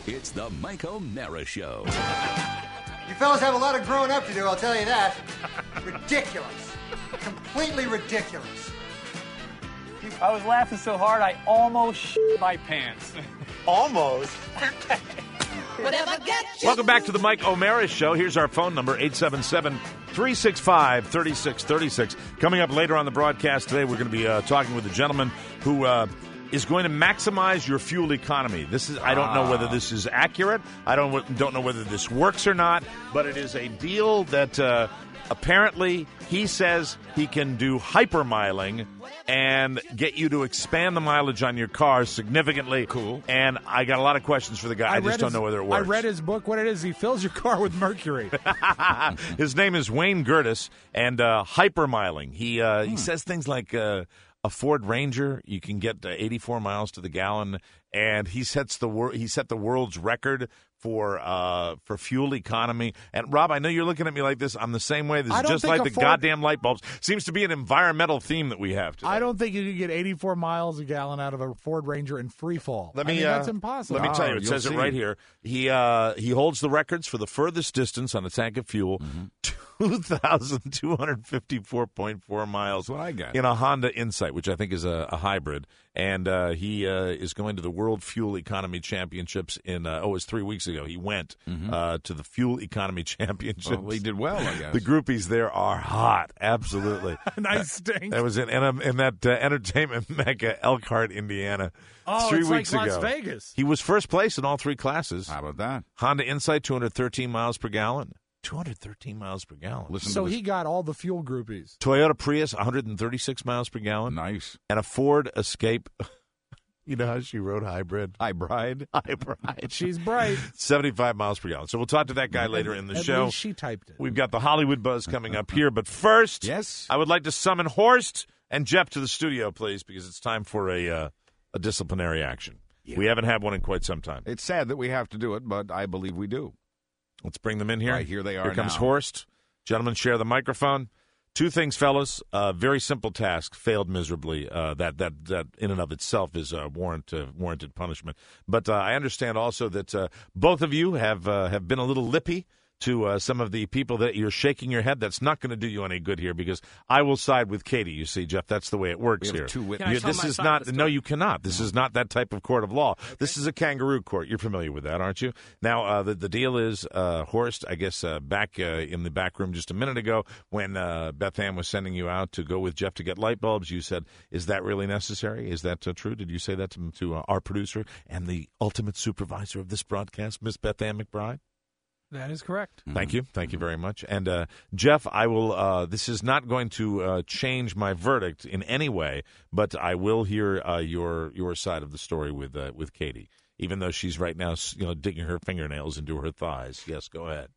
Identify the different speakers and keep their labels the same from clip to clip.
Speaker 1: It's the Mike O'Mara Show.
Speaker 2: You fellas have a lot of growing up to do, I'll tell you that. Ridiculous. Completely ridiculous.
Speaker 3: I was laughing so hard I almost shit my pants.
Speaker 4: Almost.
Speaker 5: Welcome back to the Mike O'Mara Show. Here's our phone number, 877-365-3636. Coming up later on the broadcast today, we're going to be talking with a gentleman who is going to maximize your fuel economy. I don't know whether this is accurate. I don't know whether this works or not, but it is a deal that apparently he says he can do hypermiling and get you to expand the mileage on your car significantly.
Speaker 6: Cool.
Speaker 5: And I got a lot of questions for the guy. I just don't know whether it works.
Speaker 6: I read his book. What it is, he fills your car with mercury.
Speaker 5: His name is Wayne Gertis, and hypermiling. He says things like a Ford Ranger, you can get 84 miles to the gallon, and he set the world's record for fuel economy. And Rob, I know you're looking at me like this. I'm the same way. This is just like the goddamn light bulbs. Seems to be an environmental theme that we have today.
Speaker 6: I don't think you can get 84 miles a gallon out of a Ford Ranger in free fall. That's impossible.
Speaker 5: Let me tell you, it says it right here. He holds the records for the furthest distance on a tank of fuel. 2,254.4 miles.
Speaker 6: That's what I got.
Speaker 5: In a Honda Insight, which I think is a hybrid. And he is going to the World Fuel Economy Championships in, it was 3 weeks ago. He went to the Fuel Economy Championships.
Speaker 6: Well, he did well, I guess.
Speaker 5: The groupies there are hot. Absolutely.
Speaker 6: Nice stink.
Speaker 5: That was in that entertainment mecca, Elkhart, Indiana.
Speaker 6: Oh,
Speaker 5: 3
Speaker 6: it's
Speaker 5: weeks
Speaker 6: like
Speaker 5: ago.
Speaker 6: Las Vegas.
Speaker 5: He was first place in all three classes.
Speaker 6: How about that?
Speaker 5: Honda Insight, 213 miles per gallon. 213 miles per gallon.
Speaker 6: So he got all the fuel groupies.
Speaker 5: Toyota Prius, 136 miles per gallon.
Speaker 6: Nice.
Speaker 5: And a Ford Escape. You know how she wrote hybrid?
Speaker 6: Hybrid. She's bright.
Speaker 5: 75 miles per gallon. So we'll talk to that guy later in the show.
Speaker 6: At least she typed it.
Speaker 5: We've got the Hollywood Buzz coming up here. But first,
Speaker 6: yes,
Speaker 5: I would like to summon Horst and Jeff to the studio, please, because it's time for a disciplinary action. Yeah. We haven't had one in quite some time.
Speaker 6: It's sad that we have to do it, but I believe we do.
Speaker 5: Let's bring them in here.
Speaker 6: Right, here they are.
Speaker 5: Here comes
Speaker 6: now.
Speaker 5: Horst. Gentlemen, share the microphone. Two things, fellas. Very simple task. Failed miserably. That in and of itself is warranted punishment. But I understand also that both of you have been a little lippy to some of the people that you're shaking your head. That's not going to do you any good here, because I will side with Katie. You see, Jeff, that's the way it works here. This is not. No, you cannot. This is not that type of court of law. Okay. This is a kangaroo court. You're familiar with that, aren't you? Now, the deal is, Horst, I guess back in the back room just a minute ago, when Beth Ann was sending you out to go with Jeff to get light bulbs, you said, "Is that really necessary? Is that true?" Did you say that to our producer and the ultimate supervisor of this broadcast, Miss Beth Ann McBride?
Speaker 3: That is correct.
Speaker 5: Thank you. Thank you very much. And, Jeff, I will, this is not going to change my verdict in any way, but I will hear your side of the story with Katie, even though she's right now, digging her fingernails into her thighs. Yes, go ahead.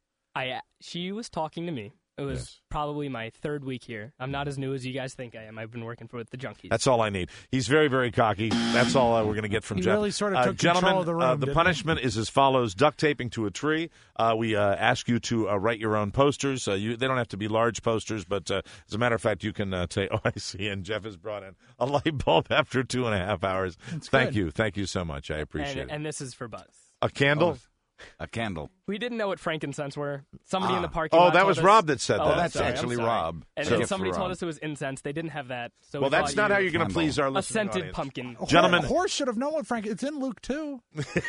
Speaker 3: She was talking to me. It was probably my third week here. I'm not as new as you guys think I am. I've been working with the Junkies.
Speaker 5: That's all I need. He's very, very cocky. That's all we're going to get from Jeff.
Speaker 6: He really sort of took control of the room.
Speaker 5: The punishment is as follows: duct taping to a tree. We ask you to write your own posters. They don't have to be large posters, but as a matter of fact, you can take. Oh, I see. And Jeff has brought in a light bulb after 2.5 hours. Thank you so much. I appreciate it.
Speaker 3: And this is for Buzz.
Speaker 5: A candle.
Speaker 6: A candle.
Speaker 3: We didn't know what frankincense were. Somebody in the parking lot.
Speaker 5: Oh, that was Rob that said that.
Speaker 6: That's actually Rob.
Speaker 3: And then somebody told us it was incense. They didn't have that. So
Speaker 5: that's not how you're going to please our listening
Speaker 3: audience. A scented
Speaker 5: pumpkin.
Speaker 3: Gentlemen.
Speaker 6: Horse should have known what It's in Luke 2.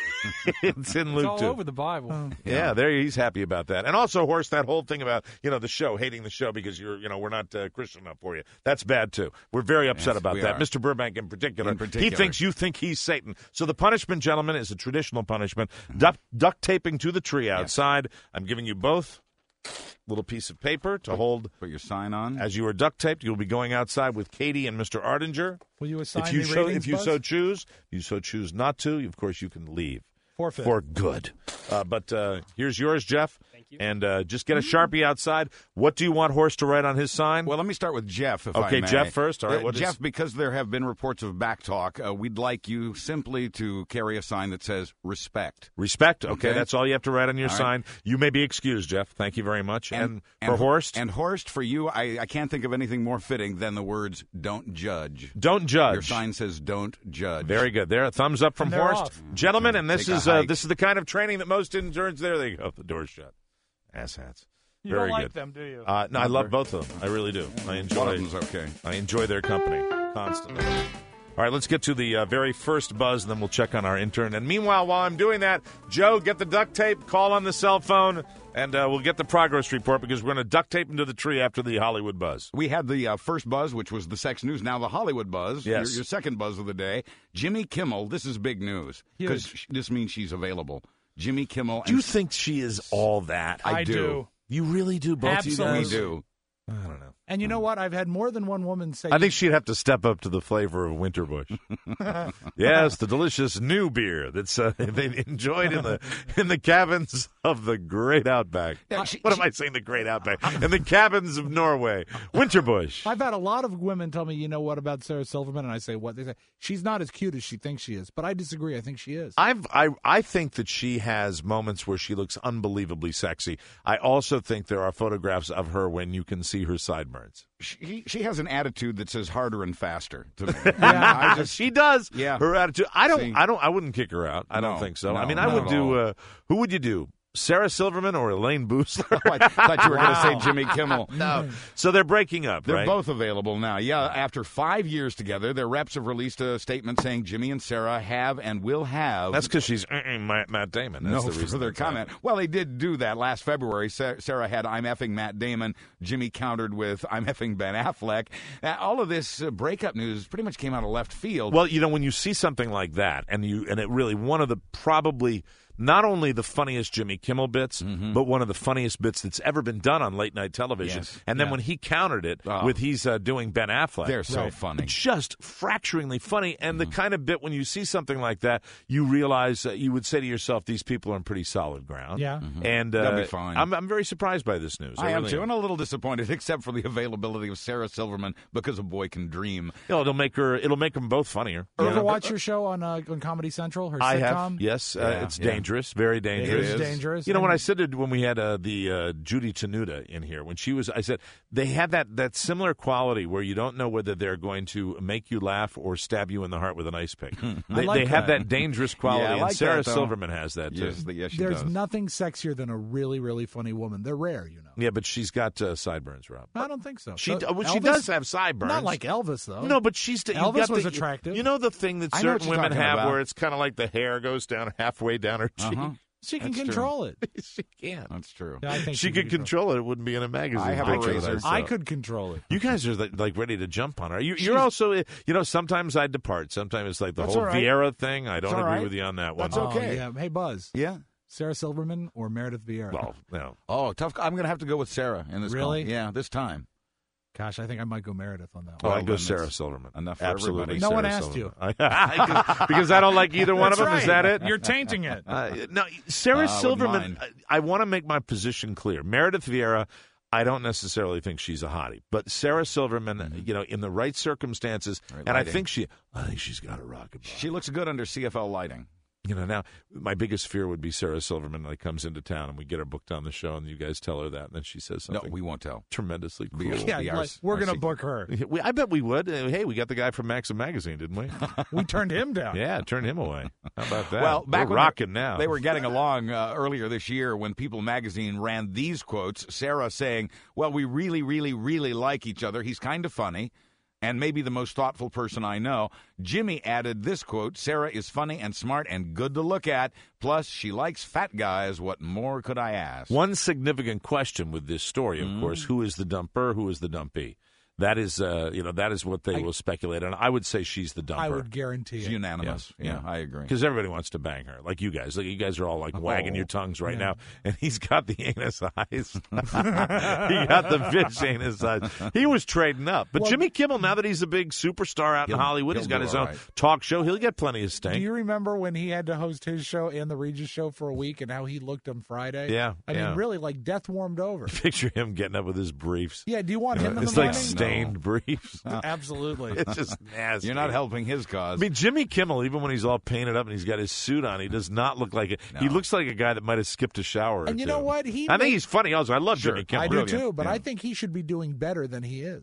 Speaker 5: It's in Luke 2.
Speaker 3: It's all over the Bible.
Speaker 5: Yeah, he's happy about that. And also, Horse, that whole thing about, the show, hating the show because we're not Christian enough for you. That's bad, too. We're very upset about that. Mr. Burbank in particular. He thinks you think he's Satan. So the punishment, gentlemen, is a traditional punishment. Duct taping to the tree outside. I'm giving you both a little piece of paper to hold.
Speaker 6: Put your sign on.
Speaker 5: As you are duct taped, you'll be going outside with Katie and Mr. Ardinger.
Speaker 6: Will you assign
Speaker 5: if you so choose not to, of course you can leave.
Speaker 6: Forfeit.
Speaker 5: For good. But here's yours, Jeff.
Speaker 3: Thank you.
Speaker 5: And just get a Sharpie outside. What do you want Horst to write on his sign?
Speaker 6: Well, let me start with Jeff, if I may.
Speaker 5: Okay, Jeff first. All right.
Speaker 6: Jeff, because there have been reports of backtalk, we'd like you simply to carry a sign that says respect.
Speaker 5: Respect. Okay, that's all you have to write on your sign. Right. You may be excused, Jeff. Thank you very much. And for Horst?
Speaker 6: And Horst, for you, I can't think of anything more fitting than the words don't judge.
Speaker 5: Don't judge.
Speaker 6: Your sign says don't judge.
Speaker 5: Very good. There, a thumbs up from Horst. Gentlemen, and this is this is the kind of training that most interns. There they go. The door's shut. Asshats.
Speaker 4: You
Speaker 5: Very
Speaker 4: don't like
Speaker 5: good.
Speaker 4: them, do you?
Speaker 5: No, I love both of them. I really do. I enjoy.
Speaker 6: One of them's okay.
Speaker 5: I enjoy their company constantly. All right, let's get to the very first buzz, and then we'll check on our intern. And meanwhile, while I'm doing that, Joe, get the duct tape, call on the cell phone, and we'll get the progress report because we're going to duct tape into the tree after the Hollywood buzz.
Speaker 6: We had the first buzz, which was the sex news. Now the Hollywood buzz,
Speaker 5: Yes.
Speaker 6: your second buzz of the day. Jimmy Kimmel, this is big news because this means she's available. Jimmy Kimmel.
Speaker 5: Do you think she is all that?
Speaker 4: I do.
Speaker 5: You really do, both
Speaker 4: Absolutely.
Speaker 5: of you guys?
Speaker 6: We do.
Speaker 5: I don't know.
Speaker 4: And you know what? I've had more than one woman say.
Speaker 5: I think she'd have to step up to the flavor of Winterbush. Yes, the delicious new beer that's they enjoyed in the cabins of the Great Outback.
Speaker 6: Yeah,
Speaker 5: What am I saying? The Great Outback in the cabins of Norway, Winterbush.
Speaker 4: I've had a lot of women tell me, you know what about Sarah Silverman? And I say, what? They say, she's not as cute as she thinks she is. But I disagree. I think she is.
Speaker 5: I think that she has moments where she looks unbelievably sexy. I also think there are photographs of her when you can see her sideburns.
Speaker 6: She has an attitude that says harder and faster to me.
Speaker 5: Yeah, she does.
Speaker 6: Yeah.
Speaker 5: Her attitude. I wouldn't kick her out. I don't think so.
Speaker 6: No,
Speaker 5: I mean, I
Speaker 6: not
Speaker 5: would
Speaker 6: at
Speaker 5: do. Who would you do? Sarah Silverman or Elaine Boosler?
Speaker 6: I thought you were going to say Jimmy Kimmel.
Speaker 5: No. So they're breaking up,
Speaker 6: They're
Speaker 5: right?
Speaker 6: both available now. Yeah, after 5 years together, their reps have released a statement saying Jimmy and Sarah have and will have.
Speaker 5: That's because she's Matt Damon. That's
Speaker 6: no
Speaker 5: the reason
Speaker 6: further
Speaker 5: that's
Speaker 6: comment.
Speaker 5: happening.
Speaker 6: Well, they did do that last February. Sarah had "I'm effing Matt Damon." Jimmy countered with "I'm effing Ben Affleck." All of this breakup news pretty much came out of left field.
Speaker 5: Well, you know, when you see something like that, and it really one of the probably not only the funniest Jimmy Kimmel bits, but one of the funniest bits that's ever been done on late night television.
Speaker 6: Yes.
Speaker 5: And then when he countered it with he's doing Ben Affleck,
Speaker 6: They're so funny.
Speaker 5: just fracturingly funny. And the kind of bit when you see something like that, you realize you would say to yourself, "These people are on pretty solid ground."
Speaker 4: Yeah.
Speaker 5: And
Speaker 6: They'll be fine.
Speaker 5: I'm very surprised by this news.
Speaker 6: I am
Speaker 5: really
Speaker 6: too, and a little disappointed, except for the availability of Sarah Silverman because A Boy Can Dream.
Speaker 5: You know, it'll make them both funnier.
Speaker 4: You ever watch your show on Comedy Central? Her
Speaker 5: I
Speaker 4: sitcom?
Speaker 5: have. Yes, it's dangerous, very dangerous.
Speaker 4: It is dangerous.
Speaker 5: You know,
Speaker 4: And
Speaker 5: when I said it when we had the Judy Tenuta in here, when she was, I said they have that similar quality where you don't know whether they're going to make you laugh or stab you in the heart with an ice pick. They have that dangerous quality,
Speaker 6: Yeah, I like
Speaker 5: and Sarah
Speaker 6: that, though.
Speaker 5: Silverman has that too.
Speaker 6: Yes, she
Speaker 4: There's
Speaker 6: does.
Speaker 4: nothing sexier than a really, really funny woman. They're rare, you know.
Speaker 5: Yeah, but she's got sideburns, Rob.
Speaker 4: I don't think so.
Speaker 5: She
Speaker 4: So
Speaker 5: she
Speaker 4: Elvis-
Speaker 5: does have sideburns.
Speaker 4: Not like Elvis, though.
Speaker 5: No, but she's you
Speaker 4: Elvis
Speaker 5: got
Speaker 4: was
Speaker 5: the-
Speaker 4: attractive.
Speaker 5: You know the thing that
Speaker 6: I know what
Speaker 5: certain
Speaker 6: you're
Speaker 5: women
Speaker 6: talking
Speaker 5: have
Speaker 6: about.
Speaker 5: where it's kind of like the hair goes down halfway down her cheek.
Speaker 4: She can
Speaker 6: That's true.
Speaker 4: control it.
Speaker 5: She can't.
Speaker 6: That's true.
Speaker 4: Yeah, I think
Speaker 5: She could control it. It wouldn't be in a magazine.
Speaker 6: I have a
Speaker 5: picture that
Speaker 6: razor.
Speaker 5: saw.
Speaker 4: I could control it.
Speaker 5: You guys are like ready to jump on her. You're also, you know, sometimes I depart. Sometimes it's like the
Speaker 6: That's
Speaker 5: whole
Speaker 6: all right.
Speaker 5: Vieira thing. I don't
Speaker 6: That's all
Speaker 5: agree
Speaker 6: right.
Speaker 5: with you on that one.
Speaker 6: That's okay.
Speaker 4: Yeah. Hey, Buzz.
Speaker 6: Yeah.
Speaker 4: Sarah Silverman or Meredith Vieira?
Speaker 5: Well, no.
Speaker 6: Oh, tough. I'm going to have to go with Sarah in this
Speaker 4: Really?
Speaker 6: call. Yeah, this time.
Speaker 4: Gosh, I think I might go Meredith on that
Speaker 5: Oh,
Speaker 4: one.
Speaker 5: I go
Speaker 6: then
Speaker 5: Sarah
Speaker 6: it's
Speaker 5: Silverman.
Speaker 6: enough for
Speaker 5: Absolutely.
Speaker 6: everybody.
Speaker 4: No one
Speaker 5: Sarah
Speaker 4: asked
Speaker 5: Silverman. Because I don't like either one of them. Is that it?
Speaker 4: You're tainting it.
Speaker 5: No, Sarah
Speaker 6: wouldn't
Speaker 5: Silverman,
Speaker 6: mind.
Speaker 5: I want to make my position clear. Meredith Vieira, I don't necessarily think she's a hottie. But Sarah Silverman, you know, in the right circumstances,
Speaker 6: Right
Speaker 5: and I
Speaker 6: lighting.
Speaker 5: think she's got a rocket bottom.
Speaker 6: She looks good under CFL lighting.
Speaker 5: You know, now my biggest fear would be Sarah Silverman like comes into town and we get her booked on the show and you guys tell her that and then she says
Speaker 6: No,
Speaker 5: something
Speaker 6: we won't tell.
Speaker 5: tremendously
Speaker 6: Be-
Speaker 5: cool.
Speaker 4: Yeah,
Speaker 6: be our-
Speaker 4: like, we're
Speaker 6: our
Speaker 4: going to
Speaker 6: secret.
Speaker 4: book her.
Speaker 5: I bet we would. Hey, we got the guy from Maxim Magazine, didn't we?
Speaker 4: We turned him down.
Speaker 5: Yeah, turn him away. How about that?
Speaker 6: Well, back
Speaker 5: we're
Speaker 6: when
Speaker 5: rocking now.
Speaker 6: They were getting along earlier this year when People Magazine ran these quotes. Sarah saying, "Well, we really, really, really like each other. He's kind of funny and maybe the most thoughtful person I know." Jimmy added this quote, "Sarah is funny and smart and good to look at. Plus, she likes fat guys. What more could I ask?"
Speaker 5: One significant question with this story, of course, who is the dumper, who is the dumpee? That is, that is what they will speculate on. I would say she's the dumper.
Speaker 4: I would guarantee
Speaker 6: It's
Speaker 4: it.
Speaker 6: unanimous. Yeah, I agree.
Speaker 5: Because everybody wants to bang her, like you guys. Like you guys are all like wagging your tongues right now, and he's got the anus eyes. He got the fish anus eyes. He was trading up, but Jimmy Kimmel, now that he's a big superstar out in Hollywood, he's
Speaker 6: he'll
Speaker 5: got
Speaker 6: do
Speaker 5: his
Speaker 6: all
Speaker 5: own
Speaker 6: right.
Speaker 5: talk show. He'll get plenty of
Speaker 4: Do
Speaker 5: stink.
Speaker 4: you remember when he had to host his show and the Regis show for a week and how he looked on Friday?
Speaker 5: Yeah,
Speaker 4: I
Speaker 5: yeah.
Speaker 4: mean, really, like death warmed over.
Speaker 5: Picture him getting up with his briefs.
Speaker 4: Yeah, do you want him in
Speaker 5: It's
Speaker 4: the
Speaker 5: like
Speaker 4: morning?
Speaker 5: stained briefs.
Speaker 4: Absolutely.
Speaker 5: It's just nasty.
Speaker 6: You're not helping his
Speaker 5: I
Speaker 6: cause.
Speaker 5: mean, Jimmy Kimmel, even when he's all painted up and he's got his suit on, he does not look like it. He looks like a guy that might have skipped a shower.
Speaker 4: And
Speaker 5: or
Speaker 4: you
Speaker 5: two.
Speaker 4: know what?
Speaker 5: I think he's funny. Also, I love Jimmy Kimmel.
Speaker 4: I do
Speaker 6: Brilliant.
Speaker 4: too, but
Speaker 6: Yeah.
Speaker 4: I think he should be doing better than he is.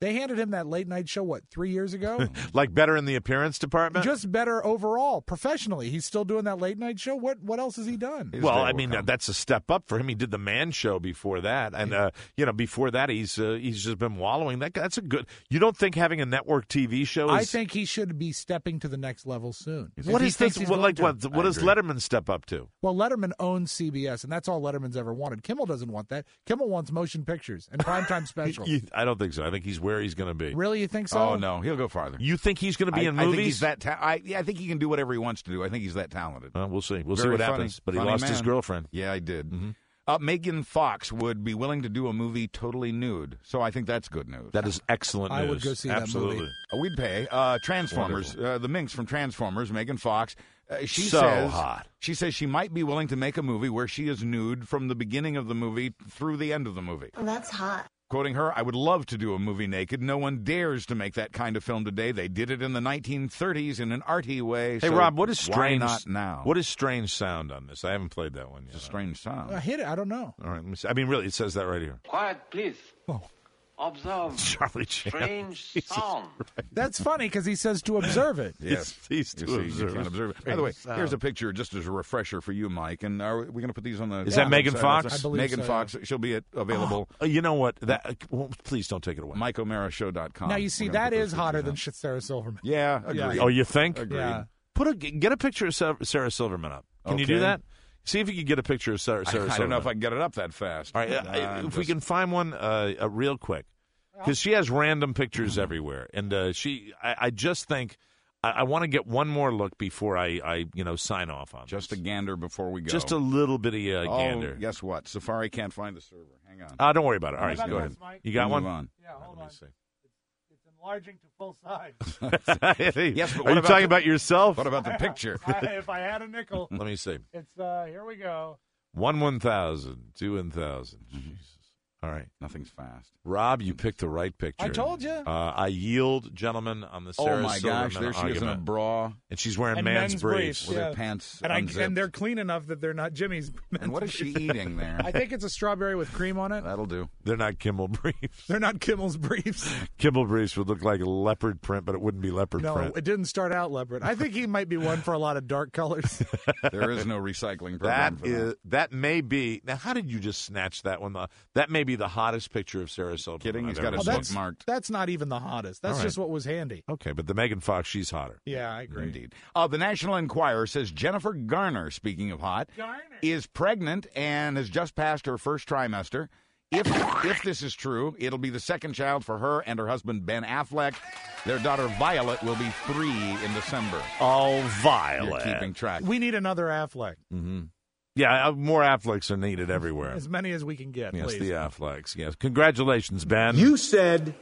Speaker 4: They handed him that late night show, 3 years ago?
Speaker 5: Like better in the appearance department?
Speaker 4: Just better overall, professionally. He's still doing that late night show. What else has he done?
Speaker 5: Well, I mean, that's a step up for him. He did the Man Show before that, and before that, he's just been wallowing. That's a good. You don't think having a network TV show?
Speaker 4: I think he should be stepping to the next level soon.
Speaker 5: What is this? What does Letterman step up to?
Speaker 4: Well, Letterman owns CBS, and that's all Letterman's ever wanted. Kimmel doesn't want that. Kimmel wants motion pictures and primetime specials.
Speaker 5: I don't think so. I think he's where he's going to be.
Speaker 4: Really, you think so?
Speaker 6: Oh no, he'll go farther.
Speaker 5: You think he's going to be in movies?
Speaker 6: I think he's that. I think he can do whatever he wants to do. I think he's that talented.
Speaker 5: We'll see. We'll
Speaker 6: Very
Speaker 5: see what
Speaker 6: funny,
Speaker 5: happens. But he lost his girlfriend.
Speaker 6: Yeah, I did.
Speaker 5: Mm-hmm.
Speaker 6: Megan Fox would be willing to do a movie totally nude, so I think that's good news.
Speaker 5: That is excellent news.
Speaker 4: I would go see
Speaker 5: Absolutely.
Speaker 4: that movie.
Speaker 6: We'd pay. Transformers, the Minx from Transformers, Megan Fox. She
Speaker 5: So
Speaker 6: says,
Speaker 5: hot.
Speaker 6: She says she might be willing to make a movie where she is nude from the beginning of the movie through the end of the movie.
Speaker 7: Oh, that's hot.
Speaker 6: Quoting her, I would love to do a movie naked. No one dares to make that kind of film today. They did it in the 1930s in an arty way.
Speaker 5: Hey,
Speaker 6: so
Speaker 5: Rob, what is strange?
Speaker 6: Why not now?
Speaker 5: What is strange sound on this? I haven't played that one yet.
Speaker 6: It's a strange sound.
Speaker 4: Hit it. I don't know.
Speaker 5: All right. Let me see. I mean, really, it says that right here.
Speaker 8: Quiet, please.
Speaker 4: Oh.
Speaker 8: Observe
Speaker 5: Charlie Chan.
Speaker 8: strange sound.
Speaker 4: That's funny because he says to observe it.
Speaker 6: Yes,
Speaker 5: he's
Speaker 6: you
Speaker 5: to
Speaker 6: see,
Speaker 5: observe.
Speaker 6: you can't observe it. By the way, here's a picture just as a refresher for you, Mike. And are we going to put these on the?
Speaker 5: Is that Megan Fox?
Speaker 4: I believe
Speaker 6: Megan
Speaker 4: so,
Speaker 6: Fox. She'll be available.
Speaker 5: You know what? Please don't take it away.
Speaker 6: MikeO'MaraShow.com.
Speaker 4: Now, you see,
Speaker 6: We're gonna
Speaker 4: that
Speaker 6: put those
Speaker 4: is hotter than
Speaker 6: pictures
Speaker 4: Sarah Silverman.
Speaker 6: up. Yeah, agreed.
Speaker 5: Oh, you think?
Speaker 6: Agreed.
Speaker 4: Yeah.
Speaker 5: Get a picture of Sarah Silverman up. Can you do
Speaker 6: Okay.
Speaker 5: that? See if you can get a picture of Sarah Silverman.
Speaker 6: I don't know if I can get it up that fast.
Speaker 5: All right, if we can find one real quick, because she has random pictures everywhere, and I just think I want to get one more look before I sign off on
Speaker 6: Just
Speaker 5: this.
Speaker 6: a gander before we go.
Speaker 5: Just a little bitty gander.
Speaker 6: Guess what? Safari can't find the server. Hang on.
Speaker 5: Don't worry about it. All right, go ahead. You got
Speaker 6: Move
Speaker 5: one?
Speaker 6: on.
Speaker 4: Yeah, hold
Speaker 5: Let
Speaker 4: on.
Speaker 5: me see.
Speaker 4: It's enlarging to full size.
Speaker 6: Yes, but
Speaker 5: Are
Speaker 6: what
Speaker 5: you
Speaker 6: about
Speaker 5: talking about yourself?
Speaker 6: What about the picture?
Speaker 4: If I had a nickel,
Speaker 5: Let me see.
Speaker 4: it's here we go.
Speaker 5: 1,000, 2,000. Jesus. All right.
Speaker 6: Nothing's fast.
Speaker 5: Rob, you picked the right picture.
Speaker 4: I told you.
Speaker 5: I yield, gentlemen, on the Sarah
Speaker 6: Oh my
Speaker 5: Silverman
Speaker 6: gosh, there she is in a
Speaker 5: argument.
Speaker 6: bra
Speaker 5: And she's wearing
Speaker 4: And
Speaker 5: man's
Speaker 4: men's
Speaker 5: briefs.
Speaker 4: briefs.
Speaker 6: with
Speaker 4: Yeah.
Speaker 6: her pants
Speaker 4: And
Speaker 6: unzipped.
Speaker 4: they're clean enough that they're not Jimmy's.
Speaker 6: And what is she eating there?
Speaker 4: I think it's a strawberry with cream on it.
Speaker 6: That'll do.
Speaker 5: They're not Kimmel briefs.
Speaker 4: They're not Kimmel's briefs.
Speaker 5: Kimmel briefs would look like a leopard print, but it wouldn't be leopard
Speaker 4: No,
Speaker 5: print.
Speaker 4: it didn't start out leopard. I think he might be one for a lot of dark colors.
Speaker 6: There is no recycling
Speaker 5: That
Speaker 6: program for that.
Speaker 5: that may be. Now, how did you just snatch that one? That may be the hottest picture of Sarah Silverman.
Speaker 6: Kidding?
Speaker 5: I've
Speaker 6: He's got
Speaker 5: ever
Speaker 6: his
Speaker 5: seen.
Speaker 6: book marked.
Speaker 4: That's not even the hottest. That's
Speaker 5: All right.
Speaker 4: just what was handy.
Speaker 5: Okay, but the Megan Fox, she's hotter.
Speaker 4: Yeah, I agree.
Speaker 6: Indeed. The National Enquirer says Jennifer Garner, speaking of hot, is pregnant and has just passed her first trimester. If this is true, it'll be the second child for her and her husband Ben Affleck. Their daughter Violet will be 3 in December.
Speaker 5: Oh,
Speaker 6: You're
Speaker 5: Violet.
Speaker 6: keeping track.
Speaker 4: We need another Affleck.
Speaker 5: Yeah, more Afflecks are needed everywhere.
Speaker 4: As many as we can get,
Speaker 5: Yes,
Speaker 4: please.
Speaker 5: the Afflecks. Yes, congratulations, Ben.
Speaker 9: You said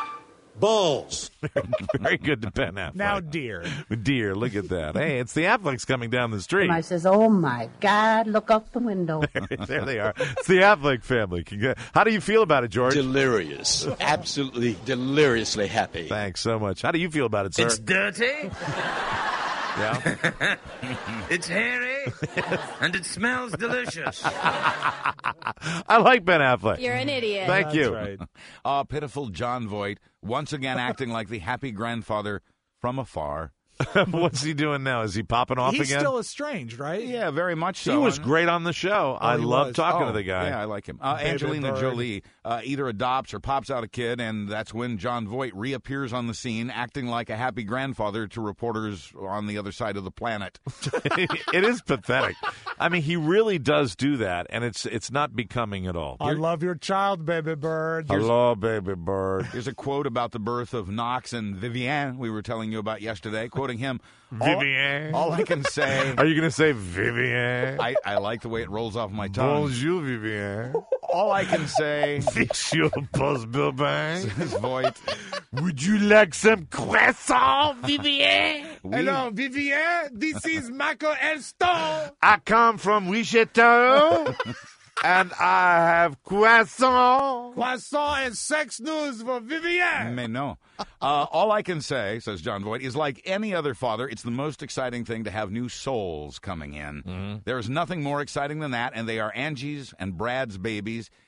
Speaker 9: balls.
Speaker 5: Very good to Ben Affleck.
Speaker 4: Now, dear.
Speaker 5: Dear, look at that. Hey, it's the Afflecks coming down the street.
Speaker 7: I says, oh my God, look out the window.
Speaker 5: There they are. It's the Affleck family. How do you feel about it, George?
Speaker 9: Delirious. Absolutely deliriously happy.
Speaker 5: Thanks so much. How do you feel about it, sir?
Speaker 10: It's dirty,
Speaker 5: Yeah.
Speaker 10: it's hairy, and it smells delicious.
Speaker 5: I like Ben Affleck.
Speaker 11: You're an idiot.
Speaker 5: Thank you.
Speaker 4: That's right.
Speaker 6: Pitiful John Voight, once again acting like the happy grandfather from afar.
Speaker 5: What's he doing now? Is he popping off
Speaker 4: He's
Speaker 5: again?
Speaker 4: still estranged, right?
Speaker 6: Yeah, very much so.
Speaker 5: He was
Speaker 6: And-
Speaker 5: great on the show. I
Speaker 4: he
Speaker 5: love
Speaker 4: was.
Speaker 5: talking
Speaker 6: Oh,
Speaker 5: to the guy.
Speaker 6: Yeah, I like him.
Speaker 4: Baby
Speaker 6: Angelina
Speaker 4: bird.
Speaker 6: Jolie either adopts or pops out a kid, and that's when John Voight reappears on the scene, acting like a happy grandfather to reporters on the other side of the planet.
Speaker 5: It is pathetic. I mean, he really does do that, and it's not becoming at all.
Speaker 4: I love your child, baby bird.
Speaker 5: Hello, baby bird.
Speaker 6: Here's a quote about the birth of Knox and Vivienne we were telling you about yesterday, quoting him.
Speaker 5: Vivienne.
Speaker 6: All I can say,
Speaker 5: Are you going to say Vivienne?
Speaker 6: I like the way it rolls off my tongue.
Speaker 5: Bonjour, Vivienne.
Speaker 6: All I can say,
Speaker 5: Fix your buzz, Bill Bang.
Speaker 6: is Voight.
Speaker 5: Would you like some croissant, Vivienne?
Speaker 4: Hello, Vivienne. This is Michael Elston.
Speaker 5: I come from Wichita, and I have croissant.
Speaker 4: Croissant and sex news for Vivienne.
Speaker 6: Mais no. All I can say, says John Voight, is like any other father, it's the most exciting thing to have new souls coming in. There's nothing more exciting than that, and they are Angie's and Brad's babies.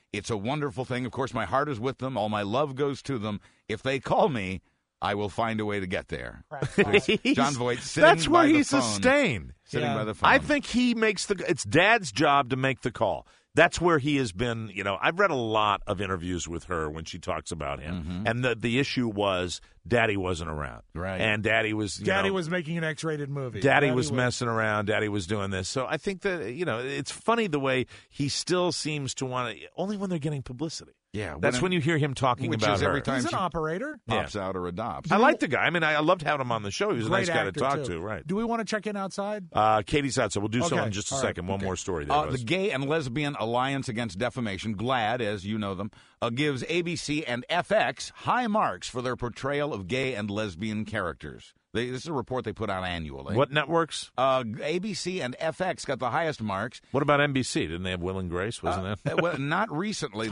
Speaker 6: It's a wonderful thing. Of course, my heart is with them. All my love goes to them. If they call me, I will find a way to get there. John Voight sitting
Speaker 5: That's where
Speaker 6: by the
Speaker 5: he's
Speaker 6: phone,
Speaker 5: sustained.
Speaker 6: Sitting by the phone.
Speaker 5: I think he makes it's Dad's job to make the call. That's where he has been. I've read a lot of interviews with her when she talks about him, and the issue was Daddy wasn't around,
Speaker 6: right?
Speaker 5: And Daddy was
Speaker 4: was making an X-rated movie.
Speaker 5: Daddy was messing around. Daddy was doing this. So I think that it's funny the way he still seems to want to. Only when they're getting publicity.
Speaker 6: Yeah,
Speaker 5: that's when you hear him talking
Speaker 6: which
Speaker 5: about
Speaker 6: is
Speaker 5: her.
Speaker 6: every time
Speaker 4: He's an operator.
Speaker 6: Pops out or adopts.
Speaker 5: I like the guy. I mean, I loved having him on the show. He was a nice guy to talk to. Right.
Speaker 4: Do we want to check in outside?
Speaker 5: Katie's outside. We'll do so
Speaker 4: Okay.
Speaker 5: in just a
Speaker 4: All
Speaker 5: second.
Speaker 4: right.
Speaker 5: One more story there.
Speaker 6: The Gay and Lesbian Alliance Against Defamation, GLAAD, as you know them, gives ABC and FX high marks for their portrayal of gay and lesbian characters. This is a report they put out annually.
Speaker 5: What networks?
Speaker 6: ABC and FX got the highest marks.
Speaker 5: What about NBC? Didn't they have Will and Grace? Wasn't that?
Speaker 6: Well, not recently.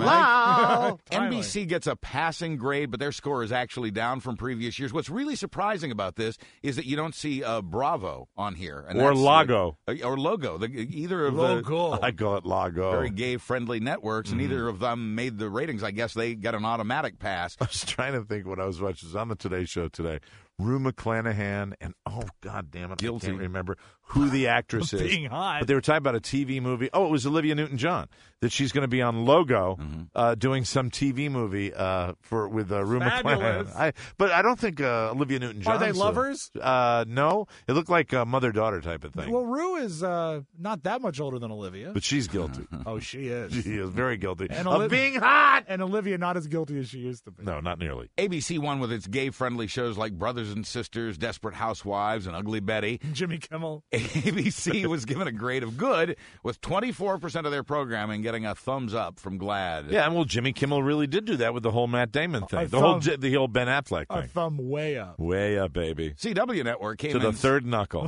Speaker 5: Hello.
Speaker 6: NBC gets a passing grade, but their score is actually down from previous years. What's really surprising about this is that you don't see Bravo on here. And
Speaker 5: Or Lago.
Speaker 6: Or Logo. Either of
Speaker 4: Logo.
Speaker 5: I call it Lago.
Speaker 6: very gay-friendly networks, and neither of them made the ratings. I guess they got an automatic pass.
Speaker 5: I was trying to think what I was watching. It was on the Today Show today. Rue McClanahan and God damn it,
Speaker 6: Guilty.
Speaker 5: I can't remember who the actress is.
Speaker 4: Being hot.
Speaker 5: But they were talking about a TV movie. Oh, it was Olivia Newton-John. That she's going to be on Logo doing some TV movie with Rue
Speaker 4: Fabulous.
Speaker 5: McClanahan. But I don't think Olivia Newton-John.
Speaker 4: Are they lovers?
Speaker 5: No. It looked like a mother-daughter type of thing.
Speaker 4: Well, Rue is not that much older than Olivia.
Speaker 5: But she's guilty.
Speaker 4: Oh, she is.
Speaker 5: She is very guilty
Speaker 4: And
Speaker 5: of being hot.
Speaker 4: And Olivia not as guilty as she used to be.
Speaker 5: No, not nearly.
Speaker 6: ABC won with its gay-friendly shows like Brothers and Sisters, Desperate Housewives, and Ugly Betty.
Speaker 4: Jimmy Kimmel.
Speaker 6: ABC was given a grade of good, with 24% of their programming getting a thumbs up from GLAAD.
Speaker 5: Yeah, and Jimmy Kimmel really did do that with the whole Matt Damon thing, the whole Ben Affleck
Speaker 4: A
Speaker 5: thing.
Speaker 4: thumb way up.
Speaker 5: Way up, baby.
Speaker 6: CW Network came
Speaker 5: To the
Speaker 6: in
Speaker 5: third knuckle.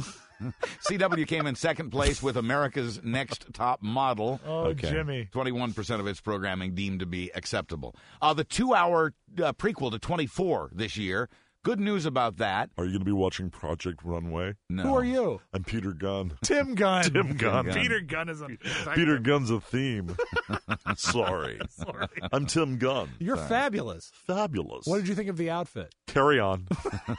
Speaker 6: CW came in second place with America's Next Top Model.
Speaker 4: Oh,
Speaker 5: Okay.
Speaker 4: Jimmy.
Speaker 6: 21% of its programming deemed to be acceptable. The 2-hour prequel to 24 this year. Good news about that.
Speaker 5: Are you going to be watching Project Runway?
Speaker 6: No.
Speaker 4: Who are you?
Speaker 5: I'm Peter Gunn.
Speaker 4: Tim Gunn.
Speaker 5: Tim Gunn.
Speaker 4: Peter Gunn is a
Speaker 5: Peter Gunn's a theme. Sorry. I'm Tim Gunn.
Speaker 4: You're fabulous.
Speaker 5: Fabulous.
Speaker 4: What did you think of the outfit?
Speaker 5: Carry on.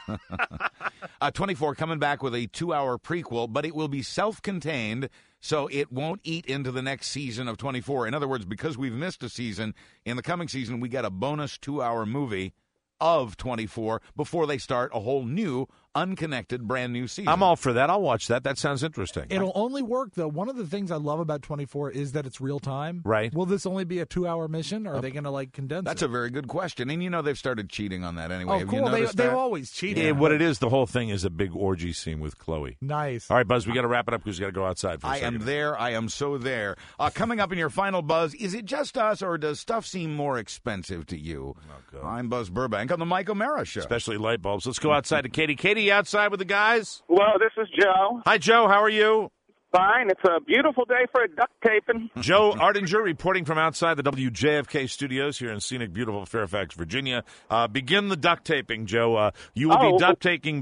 Speaker 6: 24 coming back with a 2-hour prequel, but it will be self-contained, so it won't eat into the next season of 24. In other words, because we've missed a season, in the coming season we get a bonus 2-hour movie of 24 before they start a whole new, unconnected, brand new season.
Speaker 5: I'm all for that. I'll watch that. That sounds interesting.
Speaker 4: It'll only work, though. One of the things I love about 24 is that it's real time.
Speaker 5: Right.
Speaker 4: Will this only be a 2-hour mission, or are they going to, condense
Speaker 6: That's
Speaker 4: it?
Speaker 6: a very good question. And they've started cheating on that anyway.
Speaker 4: Oh,
Speaker 6: Have
Speaker 4: cool.
Speaker 6: you noticed
Speaker 4: They've
Speaker 6: that?
Speaker 4: always cheated.
Speaker 5: Yeah, what it is, the whole thing is a big orgy scene with Chloe.
Speaker 4: Nice.
Speaker 5: All right, Buzz, we got to wrap it up because we got to go outside for a
Speaker 6: I
Speaker 5: second.
Speaker 6: am there. I am so there. Coming up in your final buzz, is it just us, or does stuff seem more expensive to you?
Speaker 5: God.
Speaker 6: I'm Buzz Burbank on the Mike O'Mara Show.
Speaker 5: Especially light bulbs. Let's go outside to Katie. Katie, you outside with the guys?
Speaker 11: Hello, this is Joe.
Speaker 5: Hi, Joe. How are you?
Speaker 11: Fine. It's a beautiful day for a duct taping.
Speaker 5: Joe Ardinger reporting from outside the WJFK studios here in scenic, beautiful Fairfax, Virginia. Begin the duct taping, Joe. You will be duct taping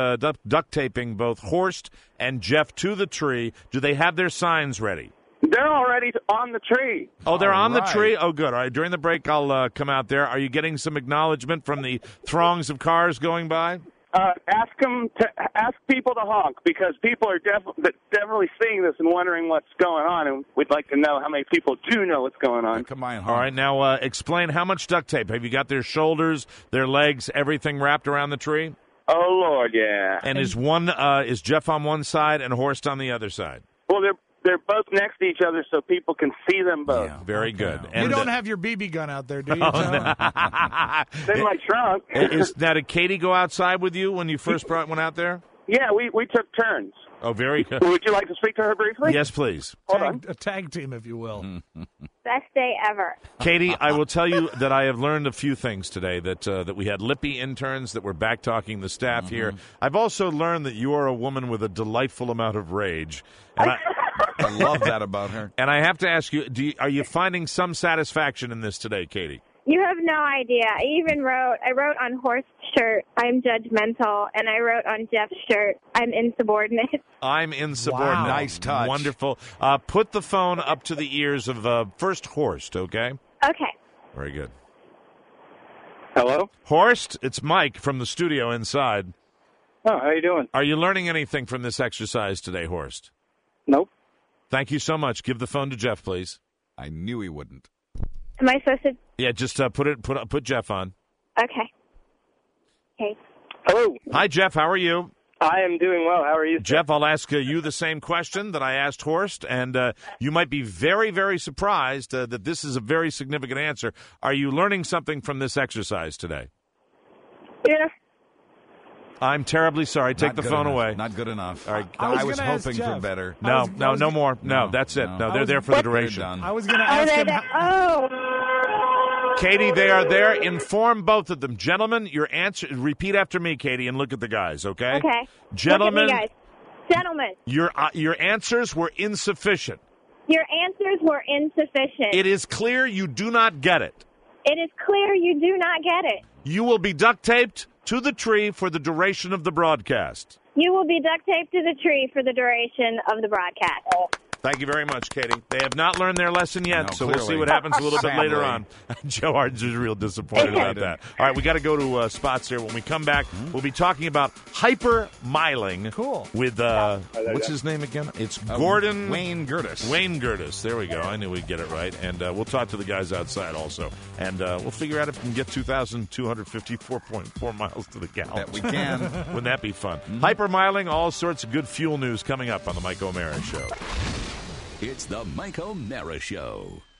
Speaker 5: both Horst and Jeff to the tree. Do they have their signs ready?
Speaker 11: They're already on the tree.
Speaker 5: Oh, they're
Speaker 6: All
Speaker 5: on the
Speaker 6: right.
Speaker 5: tree? Oh, good. All right. During the break, I'll come out there. Are you getting some acknowledgement from the throngs of cars going by?
Speaker 11: Ask people to honk, because people are definitely seeing this and wondering what's going on, and we'd like to know how many people do know what's going on.
Speaker 6: Come on,
Speaker 5: All right. Now, explain how much duct tape. Have you got their shoulders, their legs, everything wrapped around the tree?
Speaker 11: Oh, Lord, yeah.
Speaker 5: And is Jeff on one side and Horst on the other side?
Speaker 11: Well, they're both next to each other so people can see them both.
Speaker 6: Yeah.
Speaker 5: Very good.
Speaker 4: You
Speaker 5: And,
Speaker 4: don't have your BB gun out there, do you, Joe?
Speaker 11: It's in my trunk.
Speaker 5: Now, did Katie go outside with you when you first brought one out there?
Speaker 11: Yeah, we took turns.
Speaker 5: Oh, very good.
Speaker 11: Would you like to speak to her briefly?
Speaker 5: Yes, please.
Speaker 11: Hold on.
Speaker 4: A tag team, if you will.
Speaker 12: Best day ever.
Speaker 5: Katie, I will tell you that I have learned a few things today, that we had lippy interns that were back-talking the staff here. I've also learned that you are a woman with a delightful amount of rage. And
Speaker 6: I love that about her.
Speaker 5: And I have to ask you, are you finding some satisfaction in this today, Katie?
Speaker 12: You have no idea. I wrote on Horst's shirt, I'm judgmental, and I wrote on Jeff's shirt, I'm insubordinate.
Speaker 5: I'm insubordinate.
Speaker 6: Wow. Nice touch.
Speaker 5: Wonderful. Put the phone up to the ears of first Horst, okay?
Speaker 12: Okay.
Speaker 5: Very good.
Speaker 11: Hello?
Speaker 5: Horst, it's Mike from the studio inside.
Speaker 11: Oh, how you doing?
Speaker 5: Are you learning anything from this exercise today, Horst?
Speaker 11: Nope.
Speaker 5: Thank you so much. Give the phone to Jeff, please.
Speaker 6: I knew he wouldn't.
Speaker 12: Am I supposed to?
Speaker 5: Yeah, just put Jeff on.
Speaker 12: Okay. Okay.
Speaker 11: Hello.
Speaker 5: Hi, Jeff. How are you?
Speaker 11: I am doing well. How are you, sir?
Speaker 5: Jeff, I'll ask you the same question that I asked Horst, and you might be very, very surprised that this is a very significant answer. Are you learning something from this exercise today?
Speaker 11: Yeah.
Speaker 5: I'm terribly sorry. Take the phone away.
Speaker 6: Not good enough.
Speaker 5: All right.
Speaker 6: I was hoping for better.
Speaker 5: No, more. No, that's it. No, they're there for the duration.
Speaker 4: I was going to ask him.
Speaker 5: Katie, they are there. Inform both of them. Gentlemen, your answer. Repeat after me, Katie, and look at the guys, okay?
Speaker 12: Okay.
Speaker 5: Gentlemen.
Speaker 12: Look at me, guys. Gentlemen.
Speaker 5: Your answers were insufficient.
Speaker 12: Your answers were insufficient.
Speaker 5: It is clear you do not get it.
Speaker 12: It is clear you do not get it.
Speaker 5: You will be duct taped to the tree for the duration of the broadcast.
Speaker 12: You will be duct taped to the tree for the duration of the broadcast.
Speaker 5: Thank you very much, Katie. They have not learned their lesson yet,
Speaker 6: No,
Speaker 5: so we'll see
Speaker 6: clearly.
Speaker 5: what happens a little bit
Speaker 6: Sadly.
Speaker 5: later on. Joe Hardens is real disappointed about that. All right, we got to go to spots here. When we come back, we'll be talking about hypermiling.
Speaker 4: Cool.
Speaker 5: With, what's his name again? It's Gordon.
Speaker 6: Wayne Gertis.
Speaker 5: Wayne Gertis. There we go. I knew we'd get it right. And we'll talk to the guys outside also. And we'll figure out if we can get 2,254.4 miles to the gallon.
Speaker 6: That we can.
Speaker 5: Wouldn't that be fun? Hypermiling, all sorts of good fuel news coming up on the Mike O'Mara Show.
Speaker 1: It's the Mike O'Mara Show.